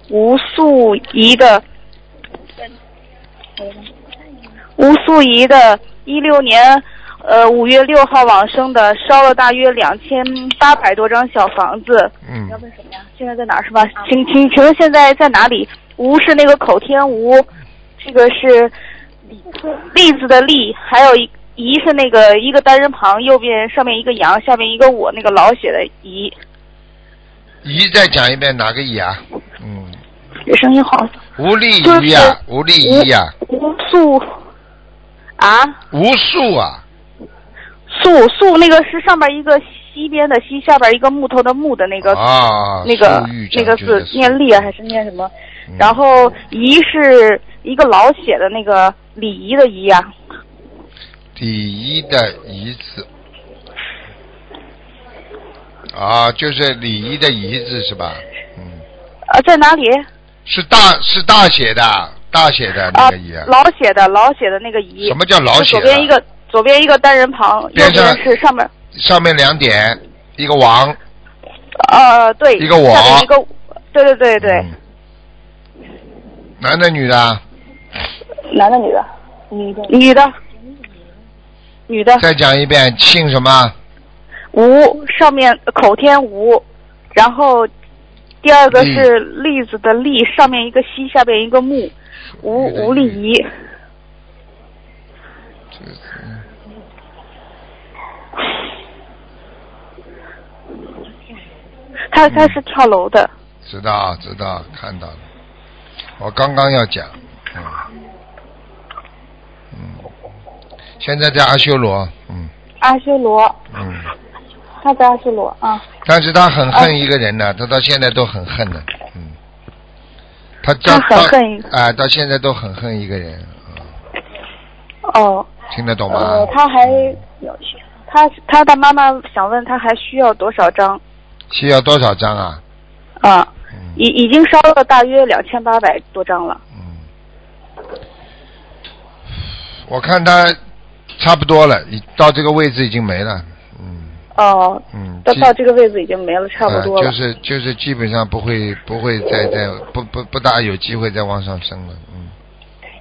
吴素怡的16年5月6号往生的，烧了大约2800多张小房子。 嗯。 要问什么呀？现在在哪儿是吧？请问现在在哪里？吴是那个口天吴，这个是栗子的栗，还有怡是那个一个单人旁，右边上面一个羊，下面一个我，那个老写的怡。 怡再讲一遍，哪个怡啊？嗯。 这声音好。 吴丽怡呀，吴丽怡呀。 吴素啊？ 吴素啊。 素那个是上边一个西边的西，下边一个木头的木的那个啊， 那个字念立啊还是念什么？然后仪是一个老写的那个礼仪的仪啊。 礼仪的仪字啊，就是礼仪的仪字是吧？嗯。 在哪里？ 是大写的那个仪啊。 老写的那个仪。 什么叫老写的？ 左边一个单人旁，右边是上面 2点，一个王。 对。 一个我。 下面一个，对。 男的女的？ 男的女的？女的。 再讲一遍，姓什么？ 吴，上面口天吴，然后第二个是栗子的栗，上面一个西，下边一个木，吴丽仪。他是跳楼的。 知道，看到了。我刚刚要讲，现在在阿修罗， 阿修罗。他在阿修罗啊。 但是他很恨一个人呢，他到现在都很恨的，他很恨到现在都很恨一个人。听得懂吗？ 他还他的妈妈想问他还需要多少张？ 需要多少张啊？ 已经烧了大约2800多张了。 我看他差不多了，到这个位置已经没了。 到这个位置已经没了，差不多了。 就是基本上不会再不大有机会再往上升了。